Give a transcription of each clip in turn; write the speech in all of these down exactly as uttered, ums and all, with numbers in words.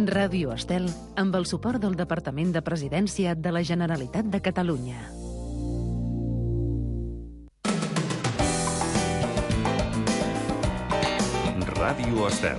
Ràdio Estel, amb el suport del Departament de Presidència de la Generalitat de Catalunya. Ràdio Estel.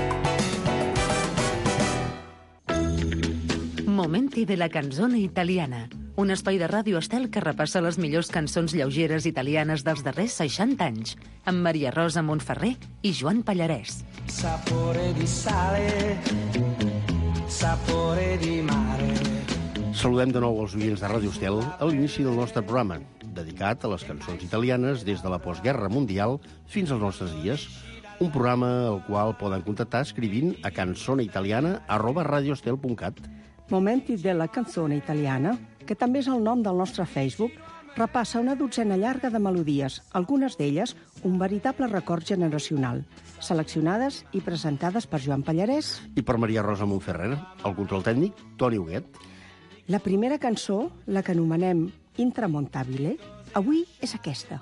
Momenti de la canzone italiana, un espai de Ràdio Estel que repassa les millors cançons lleugeres italianes dels darrers seixanta anys, amb Maria Rosa Montferrer i Joan Pallarès. Sapore di sale, sapore di mare. Saludem de nou els oients de Ràdio Estel a l'inici del nostre programa, dedicat a les cançons italianes des de la postguerra mundial fins als nostres dies. Un programa al qual poden contactar escrivint a canzoneitaliana arroba radioestel punt cat. Momenti de la canzone italiana, que també és el nom del nostre Facebook, repassa una dotzena llarga de melodies, algunes d'elles un veritable record generacional, seleccionades i presentades per Joan Pallarès i per Maria Rosa Montferrer, el control tècnic, Toni Huguet. La primera cançó, la que anomenem Intramontabile, avui és aquesta.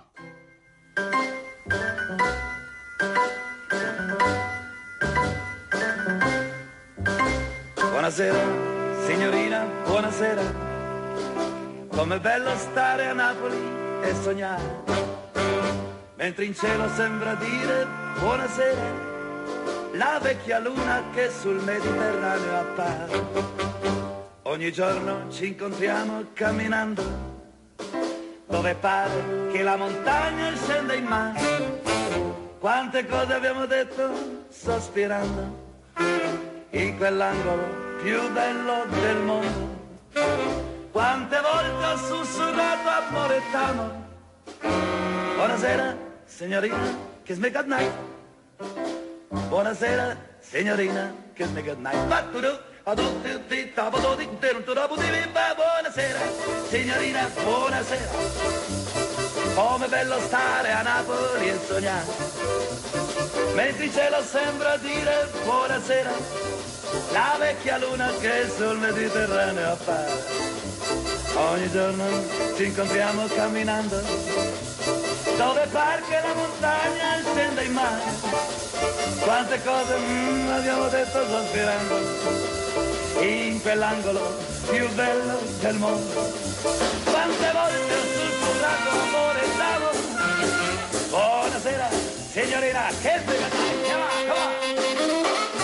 Buonasera, signorina, buonasera. Com'è bello stare a Napoli e sognare, mentre in cielo sembra dire buonasera la vecchia luna che sul Mediterraneo appare. Ogni giorno ci incontriamo camminando, dove pare che la montagna scenda in mare. Quante cose abbiamo detto sospirando in quell'angolo più bello del mondo. Quante volte ho sussurrato amore t'amo. Buonasera, signorina, kiss me good night. Buonasera, signorina, kiss me good night. Buonasera, signorina, buonasera. Com'è bello stare a Napoli e sognare, mentre il cielo sembra dire buonasera la vecchia luna che sul Mediterraneo appare. Ogni giorno ci incontriamo camminando, dove par che la montagna scenda in mare. Quante cose mm, abbiamo detto sospirando in quell'angolo più bello del mondo. Quante volte ho sussurrato amore d'amore. Buonasera, signorina, che sveglia dai, chiama, chiama.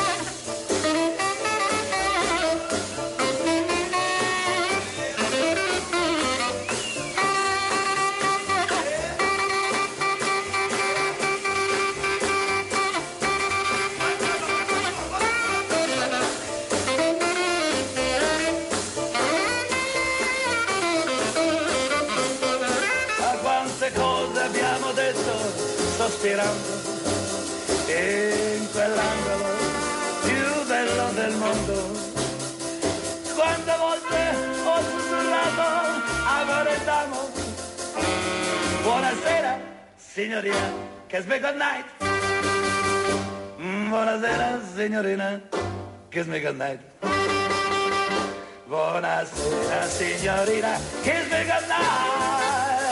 Sospirando in quell'angolo più bello del mondo. Quante volte ho sussurrato amore d'amo. Buonasera, signorina, kiss me good night. Buonasera, signorina, kiss me good night. Buonasera, signorina, kiss me good night.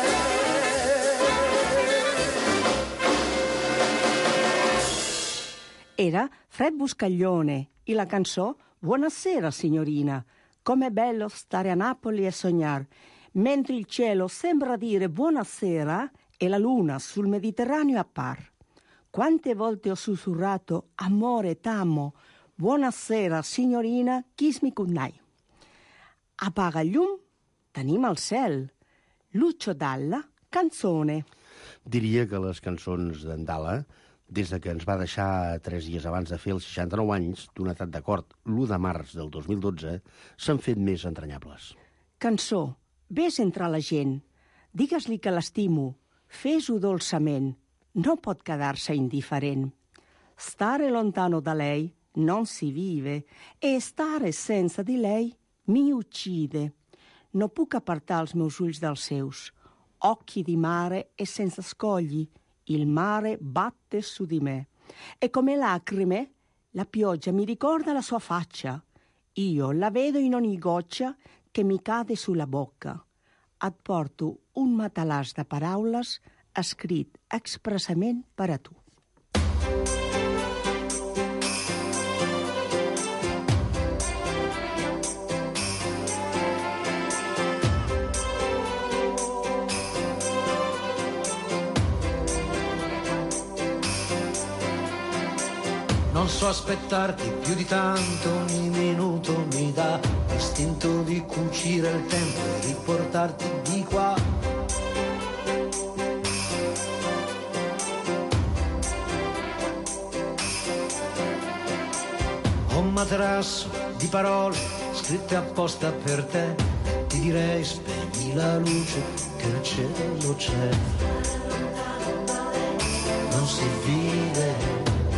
Era Fred Buscaglione i la cançó Buonasera, signorina, com'è bello stare a Napoli e sognare, mentre il cielo sembra dire buonasera e la luna sul Mediterraneo appare. Quante volte ho sussurrato amore t'amo, buonasera, signorina, kiss me good night. Apaga el llum, tenim el cel. Lucio Dalla, canzone. Diria que les cançons d'en Dalla, des de que ens va deixar tres dies abans de fer els seixanta-nou anys, d'un estat d'acord l'u de març del dos mil dotze, s'han fet més entranyables. Cançó, ves entre la gent, digues-li que l'estimo, fes-ho dolçament, no pot quedar-se indiferent. Stare lontano da lei non si vive e stare senza di lei mi uccide. No puc apartar els meus ulls dels seus, occhi di mare e senza scogli, il mare batte su di me e come lacrime la pioggia mi ricorda la sua faccia. Io la vedo in ogni goccia che mi cade sulla bocca. Et porto un matalàs de paraules escrit expressament per a tu. Non so aspettarti più di tanto, ogni minuto mi dà l'istinto di cucire il tempo e riportarti di qua. Ho un materasso di parole scritte apposta per te, ti direi spegni la luce che il cielo c'è. Non si vive,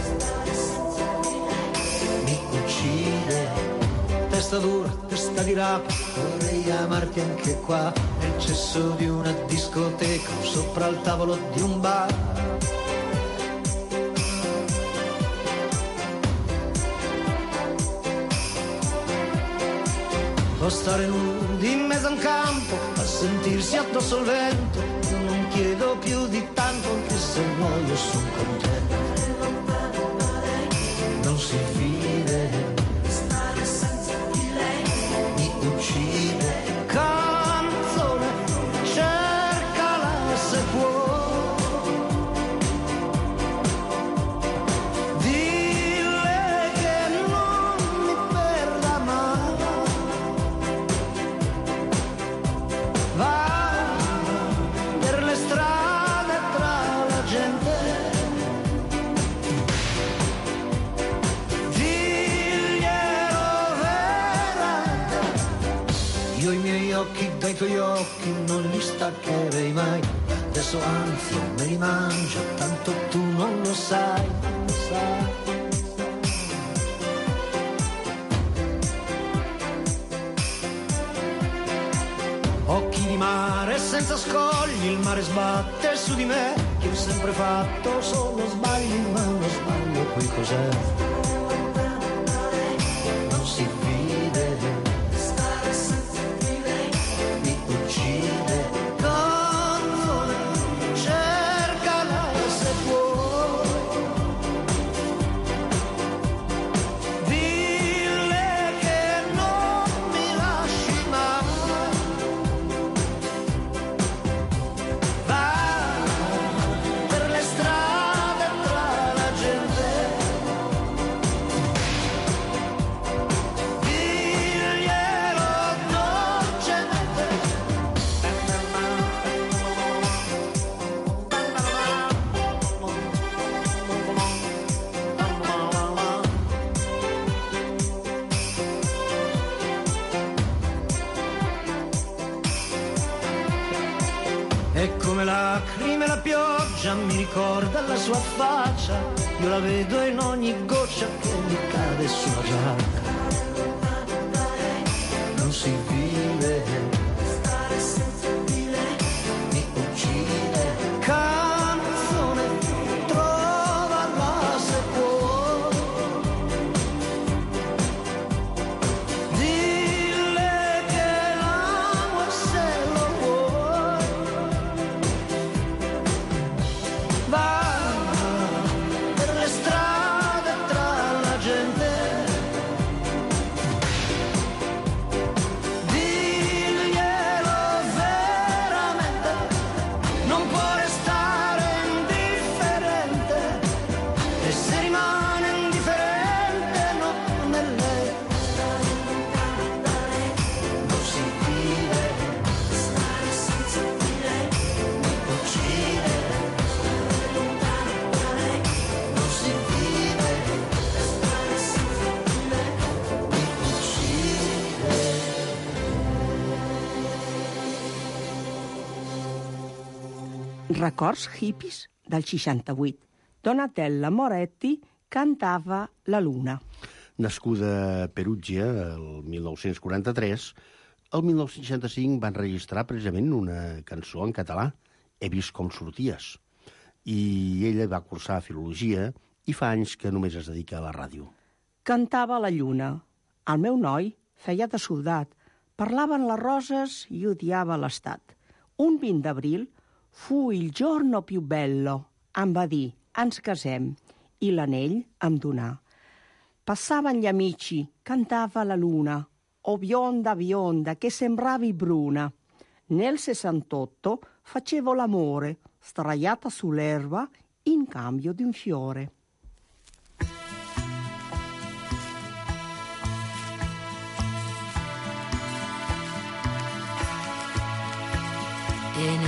testa dura, testa di rapa, vorrei amarti anche qua, nel cesso di una discoteca o sopra il tavolo di un bar. O stare nudi in mezzo a un campo, a sentirsi addosso il vento, io non chiedo più di tanto, anche se muoio son contento. Non si vive, canzone, cercala se può, dille che non mi perda mai, va per le strade tra la gente, io i miei occhi dai tuoi occhi non li staccherei mai, adesso anzi me li mangio, tanto tu non lo sai, non lo sai. Occhi di mare senza scogli, il mare sbatte su di me, che ho sempre fatto solo sbagli, ma uno sbaglio poi cos'è? Non si vede, e come lacrime la pioggia mi ricorda la sua faccia, io la vedo in ogni goccia che mi cade sulla giacca. Non si vive, mi uccide, canzone, trovala se può, dille che l'amo e se lo vuoi, va per le strade tra la gente, diglielo veramente, non può restare indifferente, e se rimane indifferente non è lei. Non si vive, stare senza di lei mi uccide, lontano da lei. Non si vive, stare senza di lei mi uccide. Records hippies del seixanta-vuit. Donatella Moretti cantava La Luna. Nascuda a Perugia el mil nou-cents quaranta-tres, el mil nou-cents seixanta-cinc van registrar precisament una cançó en català, He vist com sorties. I ella va cursar filologia i fa anys que només es dedica a la ràdio. Cantava a la lluna. El meu noi feia de soldat. Parlaven les roses i odiava l'estat. Un vint d'abril fu il giorno più bello. Em va dir, ens casem, i l'anell em donà. Passaven gli amici, cantava la luna, o bionda bionda che sembravi bruna. Nel sessantotto facevo l'amore, straiata sull'erba in cambio di un fiore.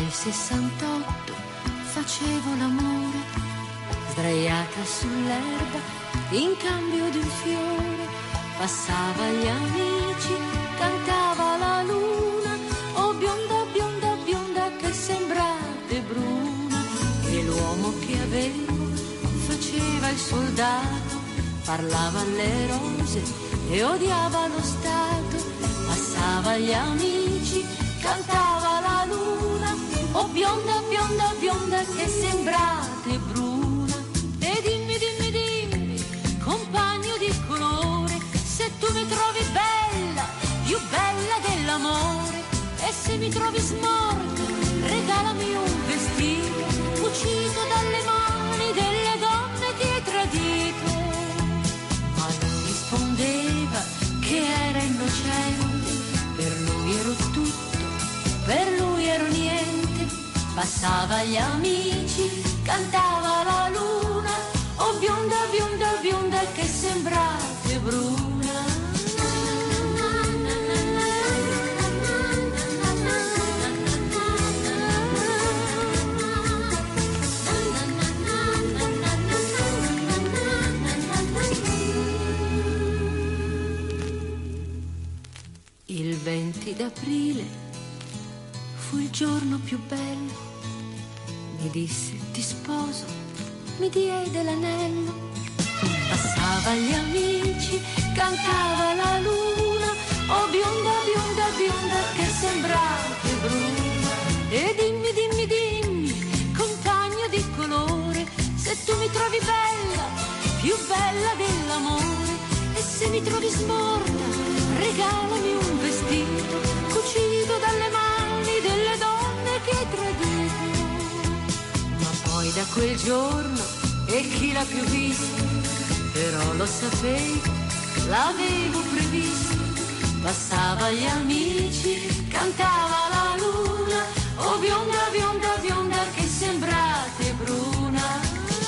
nel sessantotto facevo l'amore, sdraiata sull'erba in cambio di un fiore. Passava gli amici, cantava la luna, oh bionda, bionda, bionda che sembrate bruna. E l'uomo che avevo faceva il soldato, parlava alle rose e odiava lo Stato. Passava gli amici, cantava la luna, oh bionda, bionda, bionda che sembrate bruna. E dimmi, dimmi, dimmi, compagno di colore, se tu mi trovi bella, più bella dell'amore, e se mi trovi smorta, regalami un vestito cucito dalle mani delle donne che hai tradito. Ma lui rispondeva che era innocente, per lui ero tutto, per lui ero niente. Passava gli amici, cantava la luna, oh bionda, bionda, bionda che sembrate bruna. Il venti d'aprile fu il giorno più bello, mi disse ti sposo, mi diede l'anello. Passava gli amici, cantava la luna, oh bionda, bionda, bionda che sembrate bruna. E dimmi, dimmi, dimmi, compagno di colore, se tu mi trovi bella, più bella dell'amore, e se mi trovi smorta, regalami un vestito cucito dalle mani delle donne che hai tradito. Ma poi da quel giorno, e chi l'ha più visto, però lo sapevo, l'avevo previsto. Passava gli amici, cantava la luna, oh bionda, bionda, bionda che sembrate bruna.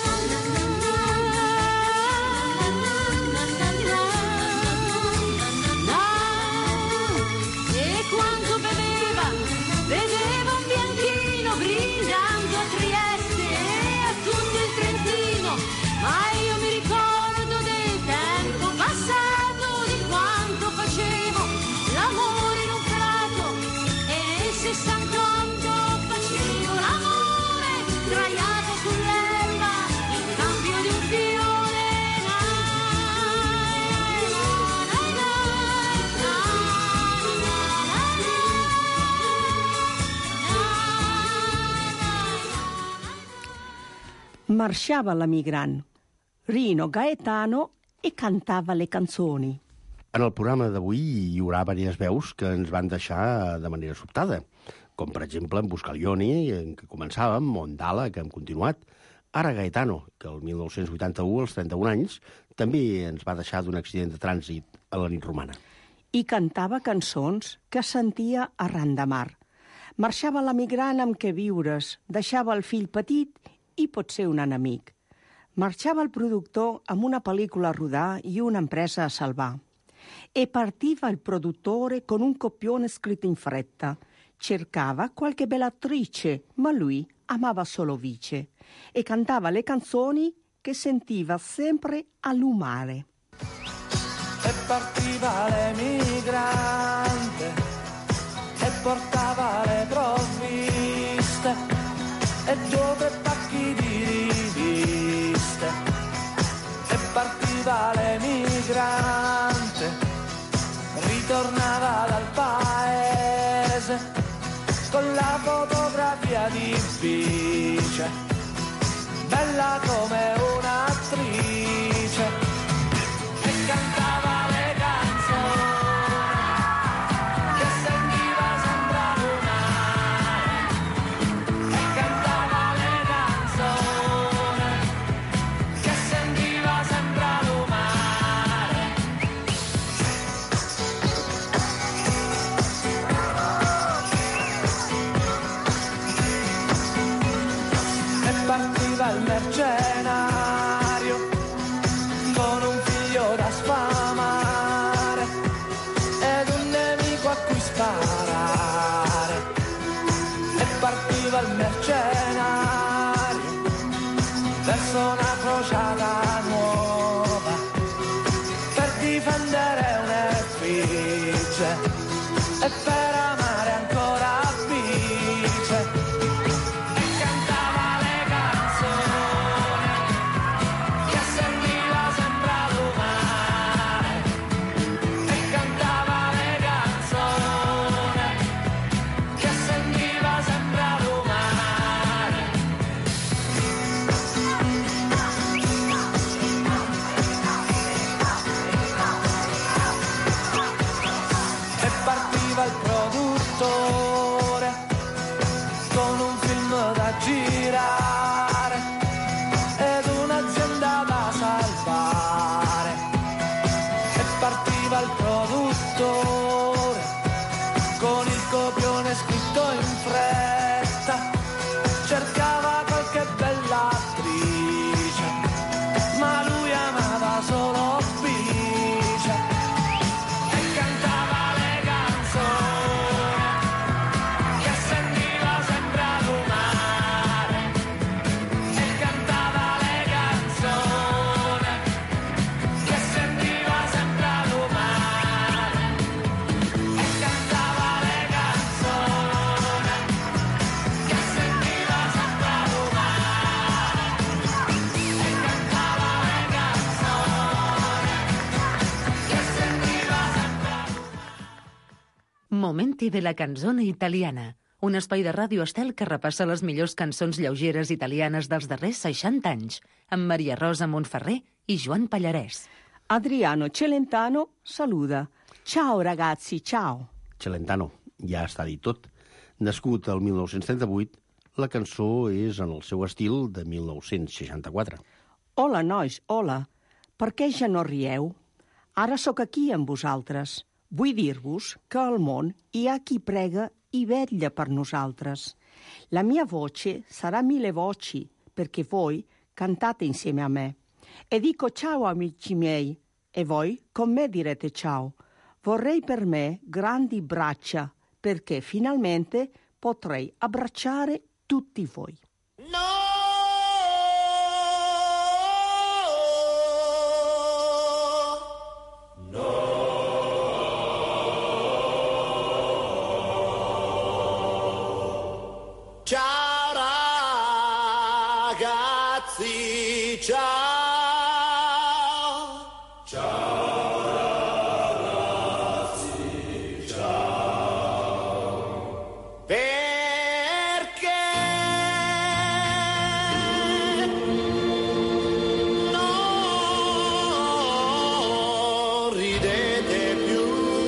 Marxava l'emigrant, Rino Gaetano, i cantava le canzoni. En el programa d'avui hi haurà diverses veus que ens van deixar de manera sobtada, com per exemple en Buscalioni, en què començàvem, o en Dala, que hem continuat, ara Gaetano, que el mil nou-cents vuitanta-u, als trenta-un anys, també ens va deixar d'un accident de trànsit a la nit romana. I cantava cançons que sentia arran de mar. Marxava l'emigrant amb què viures, deixava el fill petit i potser un enemic. Marxava el productor amb una pel·lícula a rodar i una empresa a salvar. E partiva il produttore con un copione scritto in fretta. Cercava qualche bella attrice, ma lui amava solo Vice. E cantava le canzoni che sentiva sempre all'umare. E partiva l'emigrante e portava le provviste e due pacchi di riviste. E partiva l'emigrante, ritornava dal paese con la fotografia di Vice, bella come un'attrice, e cantava le canzoni che sentiva sembra lunare, e cantava le canzoni che sentiva sembra lunare. E partiva il mercenario e per amare ancora vince e cantava le canzoni che sentiva sembra l'umare e cantava le canzoni che sentiva sembra l'umare e partiva il produttore con un film da girare ed un'azienda da salvare e partiva il produttore con il copione scritto in fretta cercava qualche bella attrice ma lui amava solo Bice e cantava le canzoni che sentiva sembra l'umare e cantava le canzoni che sentiva sembra l'umare e cantava le canzoni che sentiva sembra l'umare e cantava le canzoni che sentiva sembra Momenti de la canzone italiana, un espai de Ràdio Estel que repassa les millors cançons lleugeres italianes dels darrers seixanta anys, amb Maria Rosa Montferrer i Joan Pallarès. Adriano Celentano saluda. Ciao ragazzi, ciao. Celentano, ja està dit tot. Nascut el mil nou-cents trenta-vuit, la cançó és en el seu estil de mil nou-cents seixanta-quatre. Hola, nois, hola. Per què ja no rieu? Ara sóc aquí amb vosaltres. Vull dir-vos que al món hi ha qui prega i vetlla per nosaltres. La mia voce sarà mille voci, perché voi cantate insieme a me. E dico ciao amici miei, e voi con me direte ciao. Vorrei per me grandi braccia, perché finalmente potrei abbracciare tutti voi. Ciao ragazzi, ciao. Ciao ragazzi, ciao. Perché non ridete più?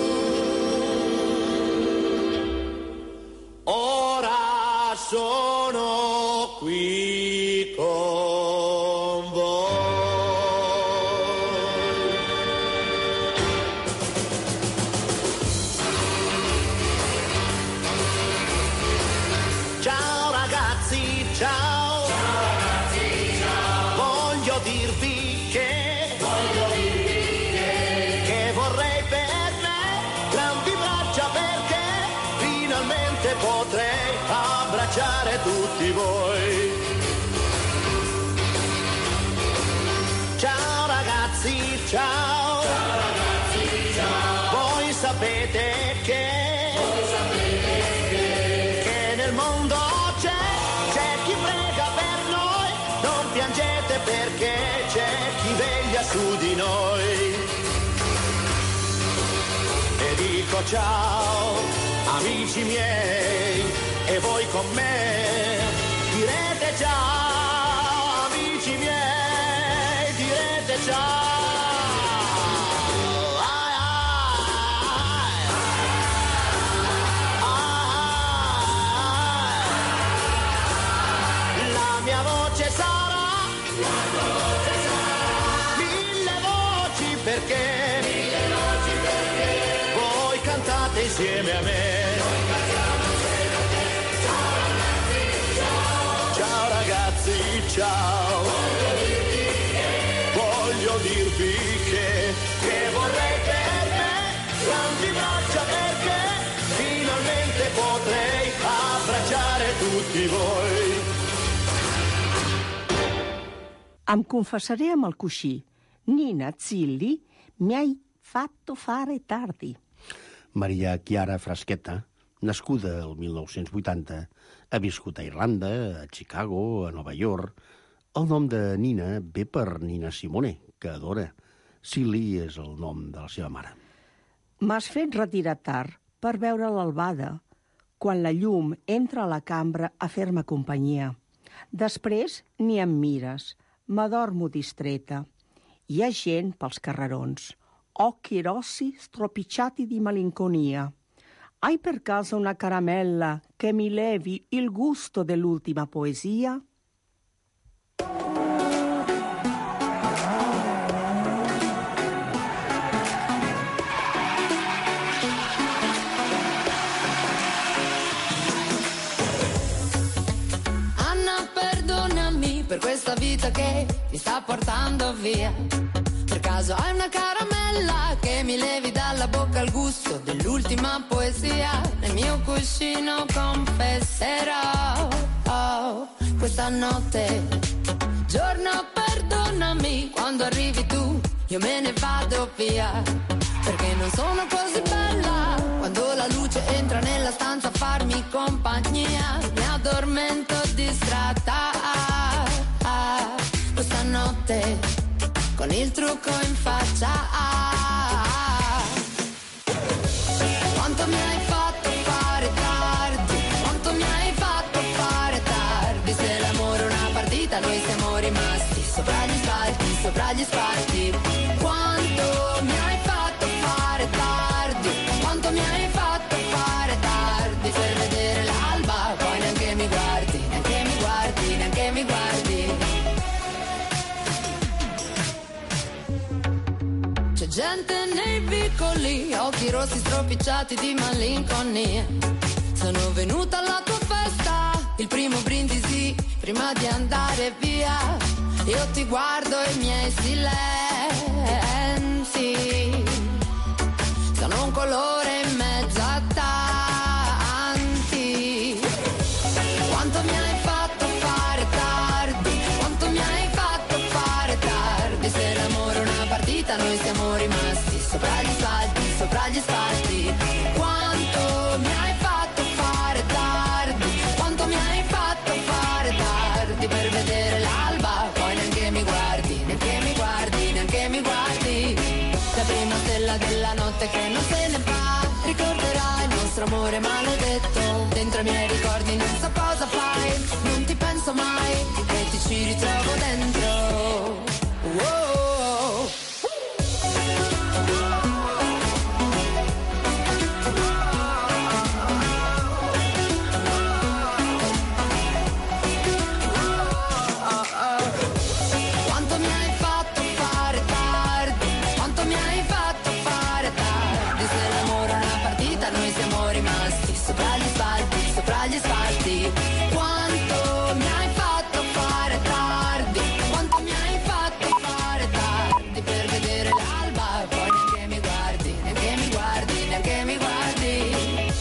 Ora sono qui con voi. Ciao ragazzi, ciao. Ciao ragazzi, ciao. Voglio dirvi che Voglio dirvi che Che vorrei per me grandi braccia perché finalmente potrei abbracciare tutti voi. Ciao ragazzi, ciao. Ciao ragazzi, ciao. Voi sapete che Voi sapete che Che nel mondo c'è c'è chi prega per noi. Non piangete perché c'è chi veglia su di noi. E dico ciao amici miei, e voi con me direte ciao, amici miei, direte ciao. Ai, ai, ai. La mia voce sarà, mille voci perché, voi cantate insieme a me. Ciao, voglio dirvi che, che vorrei per me grandi braccia perché finalmente potrei abbracciare tutti voi. Em confessaré amb el coixí. Nina Zilli, mi hai fatto fare tardi. Maria Chiara Frasqueta, nascuda el mil nou-cents vuitanta, ha viscut a Irlanda, a Chicago, a Nova York. El nom de Nina ve per Nina Simone, que adora. Silly és el nom de la seva mare. M'has fet retirar tard per veure l'albada, quan la llum entra a la cambra a fer-me companyia. Després ni em mires, m'adormo distreta. Hi ha gent pels carrerons, occhi rossi stropicciati di malinconia. Hai per caso una caramella che mi levi il gusto dell'ultima poesia? Per questa vita che mi sta portando via. Per caso hai una caramella che mi levi dalla bocca il gusto dell'ultima poesia. Nel mio cuscino confesserò oh, questa notte. Giorno perdonami, quando arrivi tu io me ne vado via. Perché non sono così bella quando la luce entra nella stanza a farmi compagnia. Mi addormento distratta questa notte con il trucco in faccia. Quanto mi hai fatto fare tardi, quanto mi hai fatto fare tardi. Se l'amore è una partita noi siamo rimasti sopra gli spalti, sopra gli spalti. Quanto mi hai fatto fare tardi, quanto mi hai fatto fare tardi per vedere l'alba, poi neanche mi guardi, neanche mi guardi, neanche mi guardi. C'è gente nei vicoli, occhi rossi stropicciati di malinconia. Sono venuta alla tua festa, il primo brindisi prima di andare via. Io ti guardo e i miei silenzi sono un colore in mezzo a tanti. Quanto mi hai fatto fare tardi, quanto mi hai fatto fare tardi. Se l'amore è una partita noi siamo rimasti sopra gli spalti, sopra gli spalti. Quanto mi hai fatto fare tardi, quanto mi hai fatto fare tardi per vedere l'alba, poi neanche mi guardi, neanche mi guardi, neanche mi guardi. La prima stella della notte che non se ne va, ricorderai il nostro amore maledetto. Dentro i miei ricordi non so cosa fai, non ti penso mai e ti ci ritrovo dentro. Wow. Quanto mi hai fatto fare tardi, quanto mi hai fatto fare tardi per vedere l'alba, poi neanche mi guardi, neanche mi guardi, neanche mi guardi.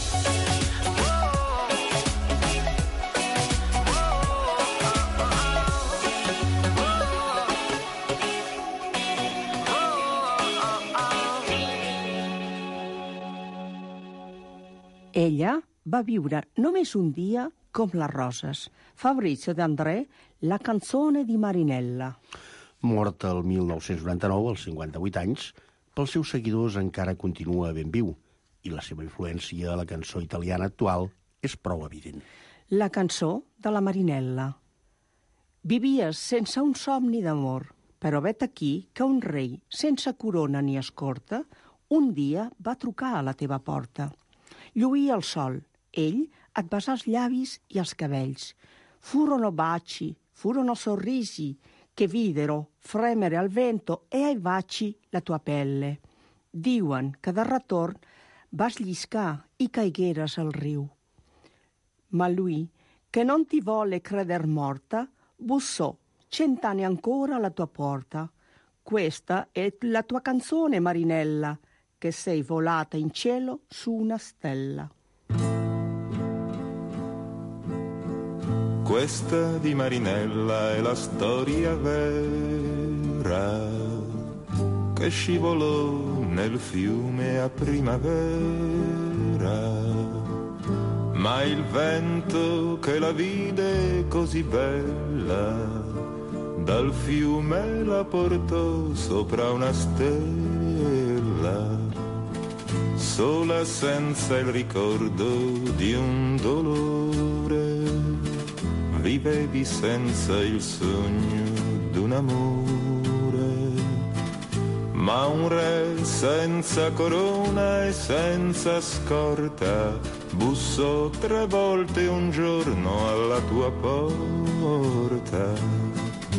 Ella va viure només un dia com les roses. Fabrizio De André, la canzone di Marinella. Mort el mil nou-cents noranta-nou, als cinquanta-vuit anys, pels seus seguidors encara continua ben viu i la seva influència a la cançó italiana actual és prou evident. La cançó de la Marinella. Vivies sense un somni d'amor, però vet aquí que un rei sense corona ni escorta un dia va trucar a la teva porta. Lluïa el sol, ell et besà els llavis i els cabells. Furono baci, furono sorrisi, che videro fremere al vento e ai baci la tua pelle. Diuen que de retorn vas lliscar i caigueres al riu. Ma lui, che non ti volle creder morta, bussò cent'anni ancora alla tua porta. Questa è la tua canzone, Marinella, che sei volata in cielo su una stella. Questa di Marinella è la storia vera che scivolò nel fiume a primavera, ma il vento che la vide così bella dal fiume la portò sopra una stella, sola senza il ricordo di un dolore, vivevi senza il sogno d'un amore, ma un re senza corona e senza scorta bussò tre volte un giorno alla tua porta.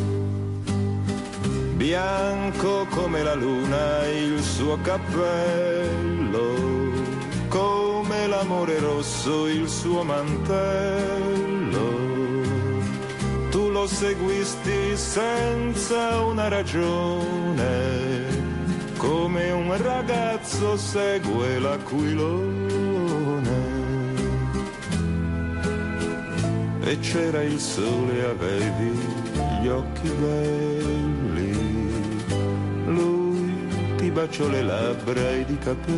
Bianco come la luna il suo cappello, come l'amore rosso il suo mantello. Tu lo seguisti senza una ragione, come un ragazzo segue l'aquilone. E c'era il sole, avevi gli occhi belli, lui ti baciò le labbra ed i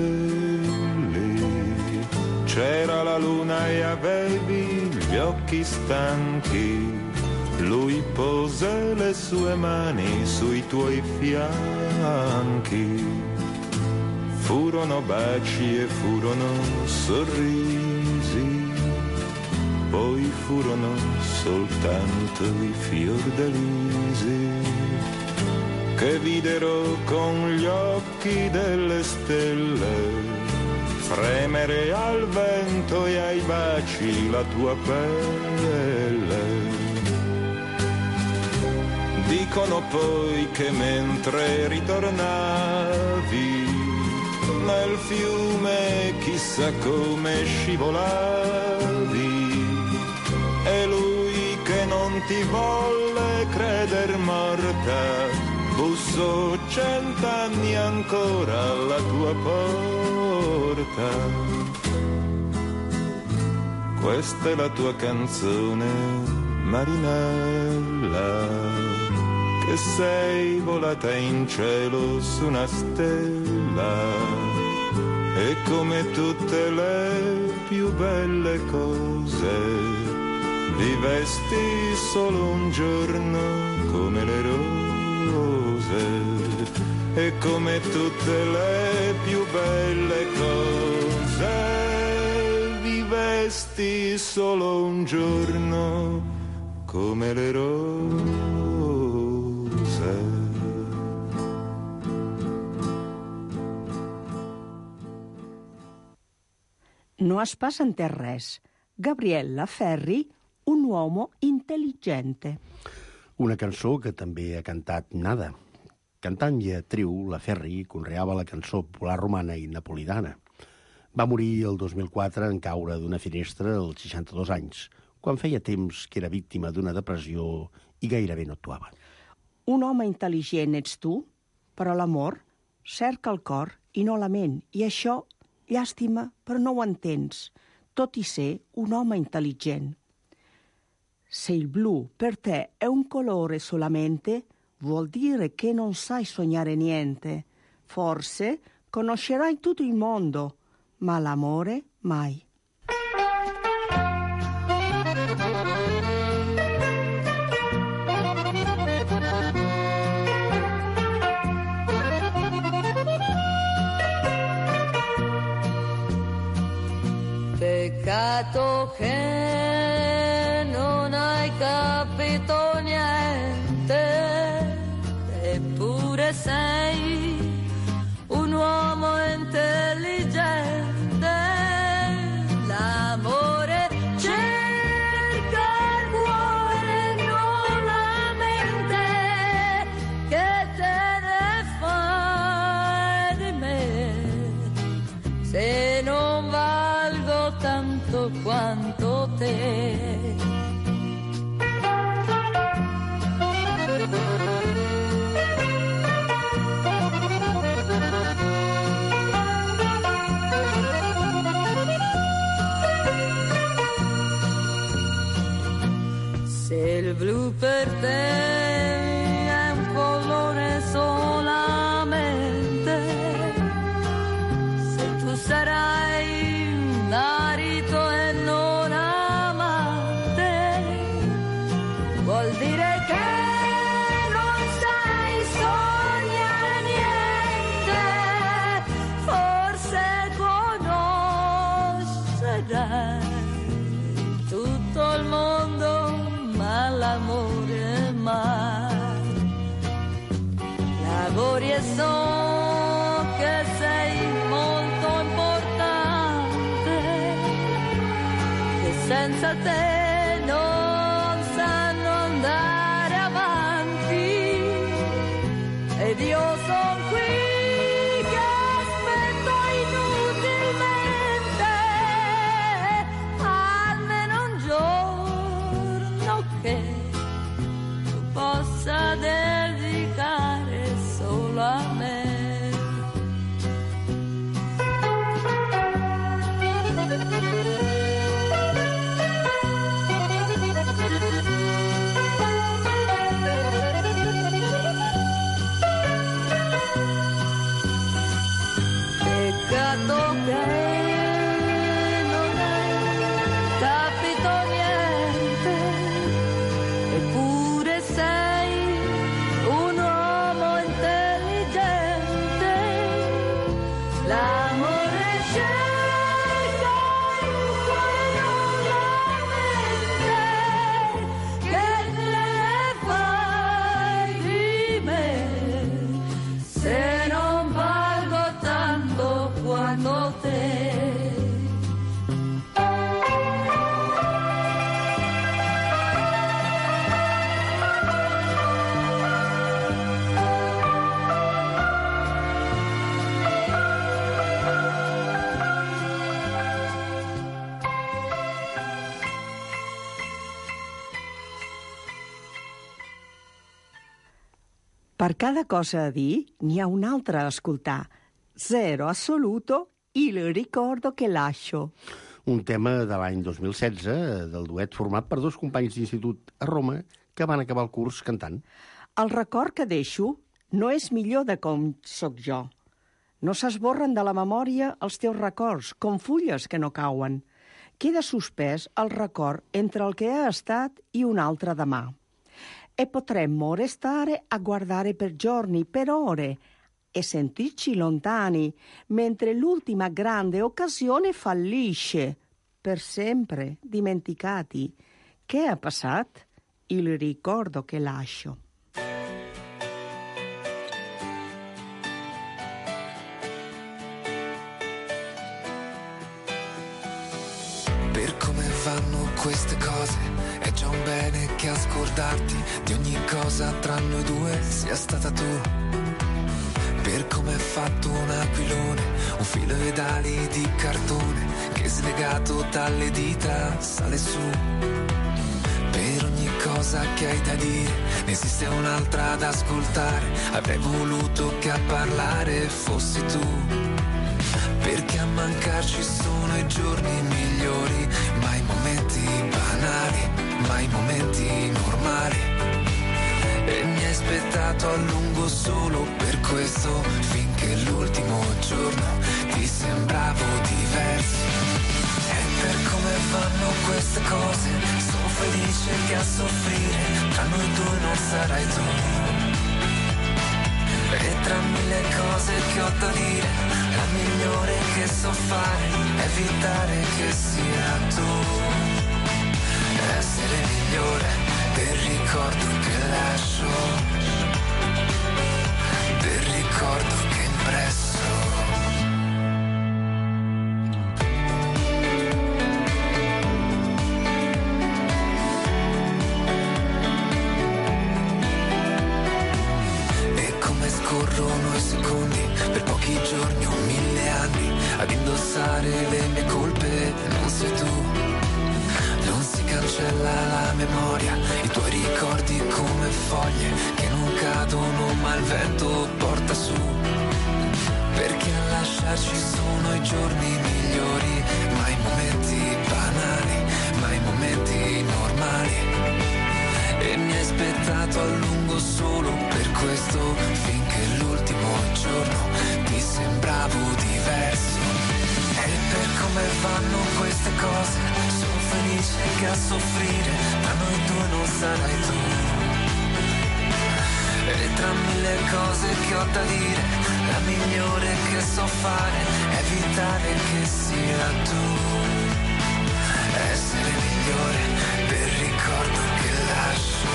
capelli. C'era la luna e avevi gli occhi stanchi, lui pose le sue mani sui tuoi fianchi. Furono baci e furono sorrisi, poi furono soltanto i fiordalisi che videro con gli occhi delle stelle fremere al vento e ai baci la tua pelle. Dicono poi che mentre ritornavi nel fiume chissà come scivolavi, e lui che non ti volle creder morta bussò cent'anni ancora alla tua porta. Questa è la tua canzone, Marinella, che sei volata in cielo su una stella, e come tutte le più belle cose vivesti solo un giorno come le rose, e come tutte le più belle cose vivesti solo un giorno come le rose. No es passa en te res. Gabriella Ferri, un uomo intel·ligente. Una cançó que també ha cantat Nada. Cantant i actriu, la Ferri conreava la cançó popular romana i napolitana. Va morir el dos mil quatre en caure d'una finestra als seixanta-dos anys, quan feia temps que era víctima d'una depressió i gairebé no actuava. Un home intel·ligent ets tu, però l'amor cerca el cor i no la ment, i això, llàstima, però no ho entens, tot i ser un home intel·ligent. Se il blu per te è un colore solamente, vuol dire che non sai sognare niente. Forse conoscerai tutto il mondo, ma l'amore mai. Peccato che non hai capito niente, eppure sei un uomo intelligente. L'amore cerca il cuore, non la mente, che te ne fai di me se non valgo tanto quanto te. Se il blu per te è un colore solamente, senza te non sanno andare avanti, ed io son qui che aspetto inutilmente almeno un giorno che tu possa dedicare solo a me. Peccato che non hai capito niente, eppure sei un uomo intelligente. L'amore cerca il cuore non la mente, che ne fai di me se non valgo tanto quanto te. Per cada cosa a dir, n'hi ha un'altra a escoltar. Zero assoluto, il ricordo che lascio. Un tema de l'any dos mil setze, del duet format per dos companys d'institut a Roma que van acabar el curs cantant. El record que deixo no és millor de com sóc jo. No s'esborren de la memòria els teus records, com fulles que no cauen. Queda suspès el record entre el que ha estat i un altre demà. E potremmo restare a guardare per giorni, per ore, e sentirci lontani, mentre l'ultima grande occasione fallisce, per sempre dimenticati. Che è passat? Il ricordo che lascio. Per come vanno queste cose è già un bene che a scordarti di ogni cosa tra noi due sia stata tu. Per come è fatto un aquilone, un filo ed ali di cartone che slegato dalle dita sale su. Per ogni cosa che hai da dire ne esiste un'altra da ascoltare. Avrei voluto che a parlare fossi tu, perché a mancarci sono i giorni migliori, ma i momenti banali, ma i momenti normali. E mi hai aspettato a lungo solo per questo, finché l'ultimo giorno ti sembravo diverso. E per come vanno queste cose, sono felice che a soffrire tra noi due non sarai tu. E tra mille cose che ho da dire, la migliore che so fare è evitare che sia tu. Essere migliore del ricordo che lascio, del ricordo che impresso. E come scorrono i secondi, per pochi giorni o mille anni, ad indossare le mie colpe non sei tu. Non si cancella la memoria, i tuoi ricordi come foglie che non cadono ma il vento porta su. Perché a lasciarci sono i giorni migliori, ma i momenti banali, ma i momenti normali. E mi hai aspettato a lungo solo per questo, finché l'ultimo giorno ti sembravo diverso. E per come vanno queste cose, sono felice che a soffrire tra noi due non sarai tu. E tra mille cose che ho da dire, la migliore che so fare è evitare che sia tu. Essere migliore del ricordo che lascio,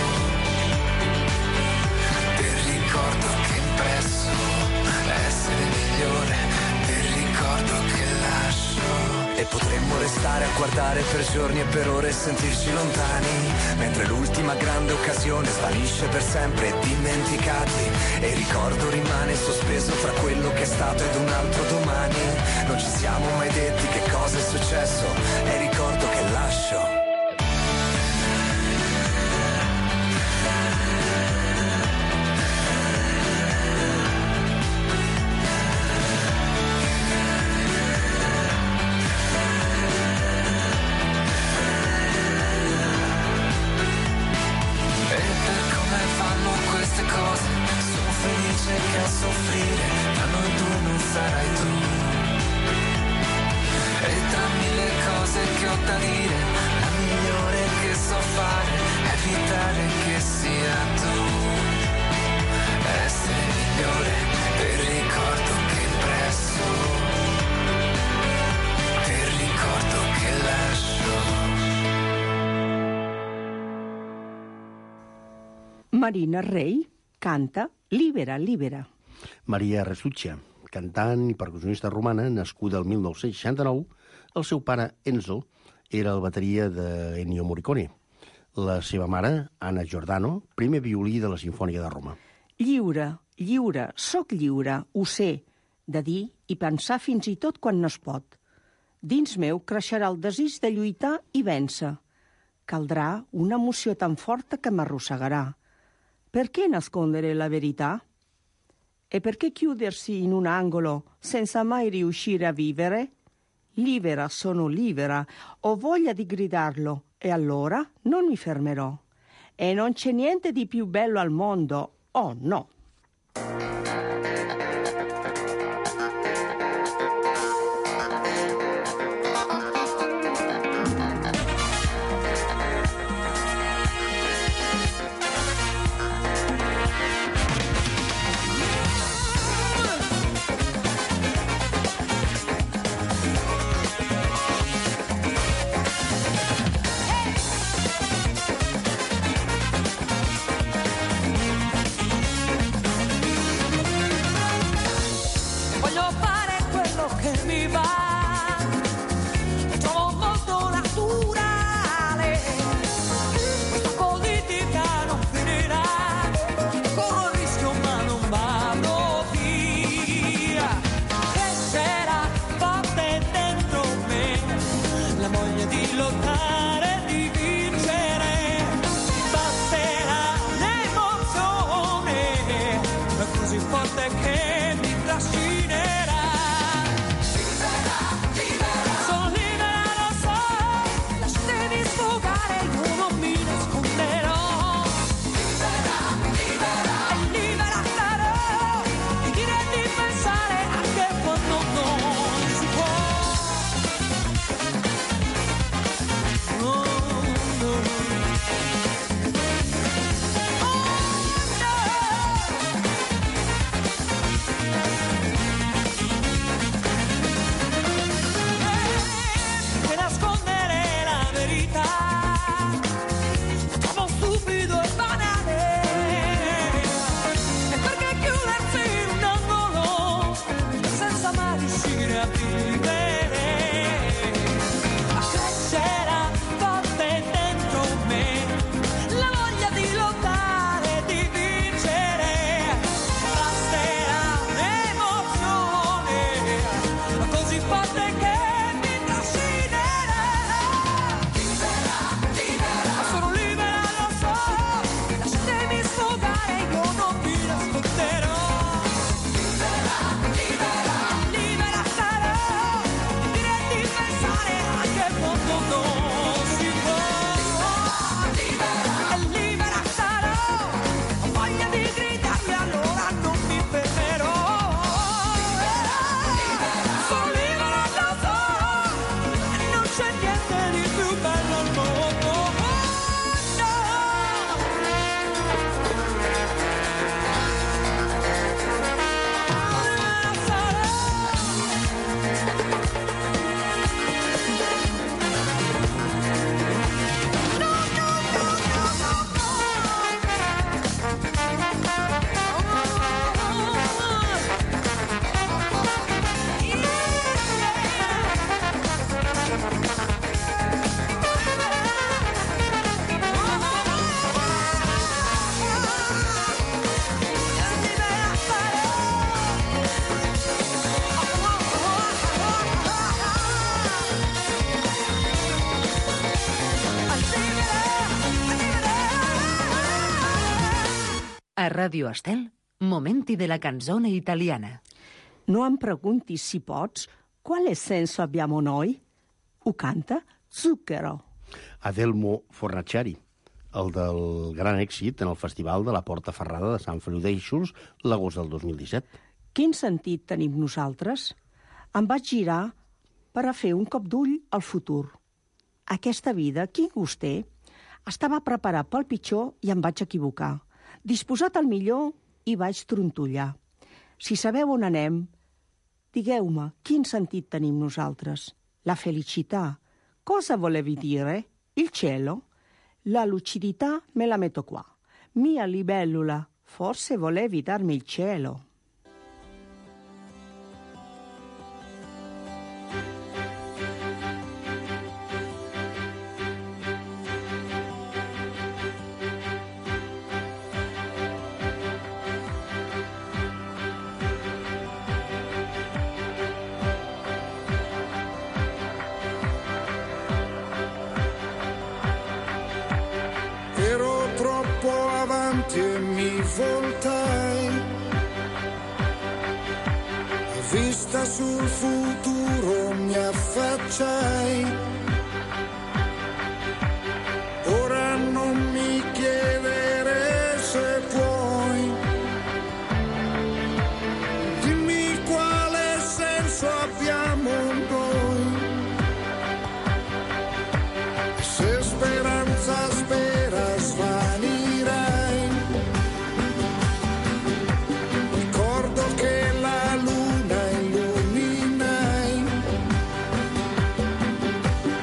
del ricordo che impresso. Essere migliore del ricordo che lascio. E potremmo restare a guardare per giorni e per ore e sentirci lontani, mentre l'ultima grande occasione svanisce per sempre e dimenticati, e il ricordo rimane sospeso fra quello che è stato ed un altro domani. Non ci siamo mai detti che cosa è successo, e ricordo che lascio. Che a soffrire da noi due non sarai tu, e tra mille cose che ho da dire la migliore che so fare è evitare che sia tu, essere migliore per il ricordo che impresso, per il ricordo che lascio. Marina Rey canta Libera, libera. Maria Resuccia, cantant i percussionista romana, nascuda el mil nou-cents seixanta-nou, el seu pare, Enzo, era el bateria de Ennio Morricone. La seva mare, Anna Giordano, primer violí de la Simfònica de Roma. Lliure, lliure, soc lliure, ho sé, de dir i pensar fins i tot quan no es pot. Dins meu creixerà el desig de lluitar i vèncer. Caldrà una emoció tan forta que m'arrossegarà. Perché nascondere la verità? E perché chiudersi in un angolo senza mai riuscire a vivere? Libera, sono libera, ho voglia di gridarlo e allora non mi fermerò. E non c'è niente di più bello al mondo, oh no! Libera, A Radio Estel, momenti della canzone italiana. Non em preguntis, si pots, quale senso abbiamo noi? Ho canta Zucchero. Adelmo Fornaciari, el del gran èxit en el Festival de la Porta Ferrada de Sant Feliu d'Eixos l'agost del dos mil disset. Quin sentit tenim nosaltres? Em vaig girar per a fer un cop d'ull al futur. Aquesta vida, quin gust té? Estava preparat pel pitjor i em vaig equivocar. Disposat al millor i vaig trontollar. Si sabeu on anem, digueu-me quin sentit tenim nosaltres. La felicità. Cosa volevi dire? Il cielo? La lucidità me la metto qua. Mia libellula, forse volevi darmi il cielo. Ero troppo avanti e mi voltai, a vista sul futuro mi affacciai. Ora non mi chiedere se puoi, dimmi quale senso abbiamo noi, se speranza spera svanirai. Ricordo che la luna illuminai,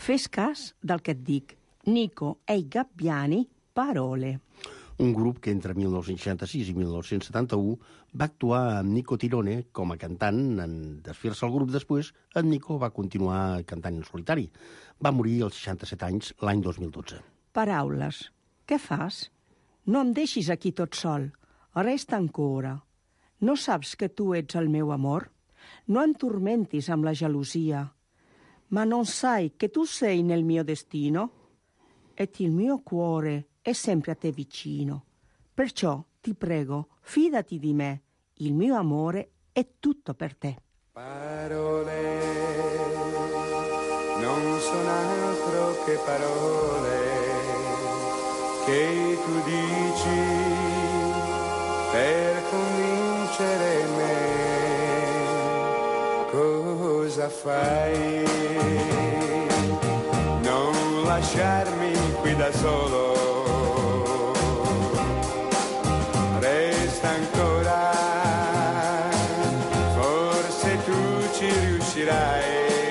Fes cas del que et dic. Nico e i Gabbiani, parole. Un grup que entre mil nou-cents seixanta-sis i mil nou-cents setanta-u va actuar amb Nico Tirone com a cantant. En desfer-se el grup després, en Nico va continuar cantant en solitari. Va morir als seixanta-set anys l'any dos mil dotze. Paraules. Què fas? No em deixis aquí tot sol. Resta ancora. No saps que tu ets el meu amor? No em tormentis amb la gelosia. Ma non sai che tu sei nel mio destino? Et il mio cuore è sempre a te vicino. Perciò ti prego, fidati di me. Il mio amore è tutto per te. Parole non sono altro che parole che tu dici per convincere me. Cosa fai? Non lasciarmi qui da solo. Resta ancora, forse tu ci riuscirai,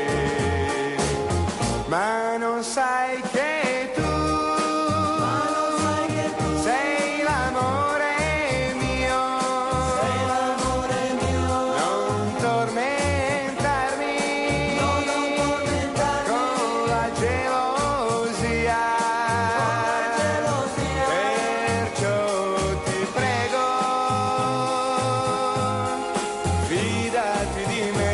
ma non sai che tu, ma non sai che tu sei l'amore mio, sei l'amore mio. Non tormentarmi, no, non tormentarmi con la gelosia, con la gelosia. Perciò ti prego, fidati di me.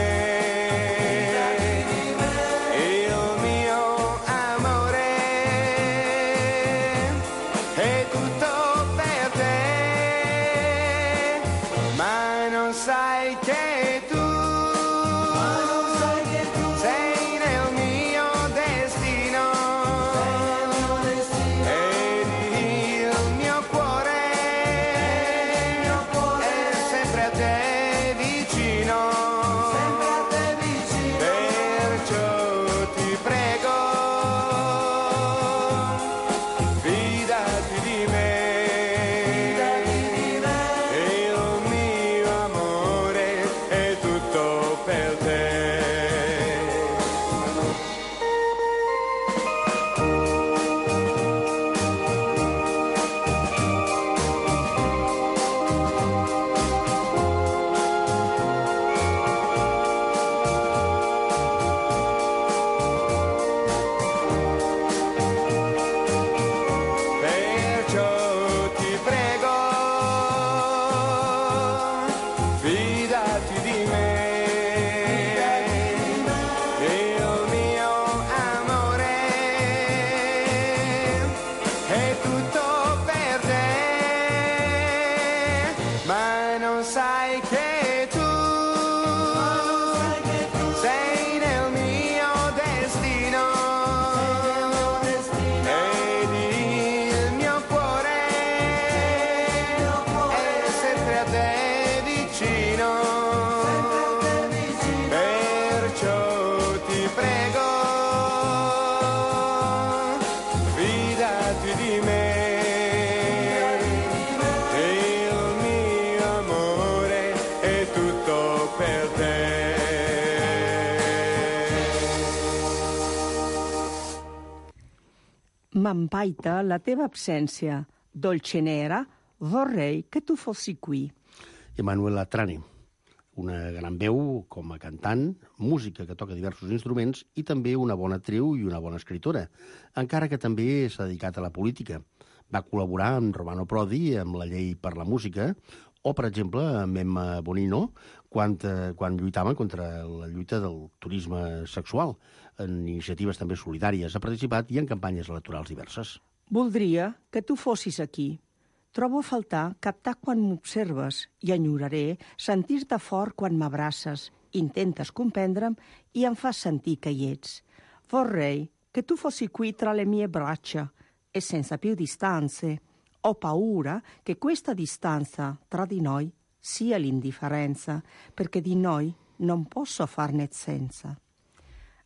M'empaita la teva absència. Dolce nera, vorrei che tu fossi qui. Emanuela Trani, una gran veu com a cantant, música que toca diversos instruments i també una bona actriu i una bona escritora, encara que també s'ha dedicat a la política. Va col·laborar amb Romano Prodi amb la llei per la música o, per exemple, amb Emma Bonino quan, quan lluitaven contra la lluita del turisme sexual. En iniciatives també solidàries ha participat i en campanyes electorals diverses. Voldria que tu fossis aquí. Trobo a faltar captar quan m'observes i enyoraré sentir-te fort quan m'abraces, intentes comprendre'm i em fas sentir que hi ets. Vorrei che tu fossi qui tra le mie braccia e senza più distanze. Ho paura che questa distanza tra di noi sia l'indifferenza, perché di noi non posso farne senza.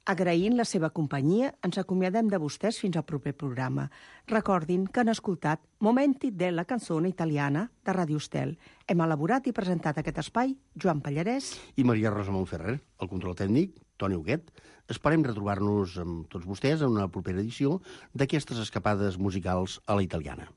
Agraint la seva companyia, ens acomiadem de vostès fins al proper programa. Recordin que han escoltat Momenti della canzone italiana de Radio Estel. Hem elaborat i presentat aquest espai Joan Pallarès i Maria Rosa Montferrer, el control tècnic, Toni Huguet. Esperem retrobar-nos amb tots vostès en una propera edició d'aquestes escapades musicals a la italiana.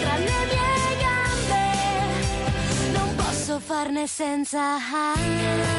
Farne senza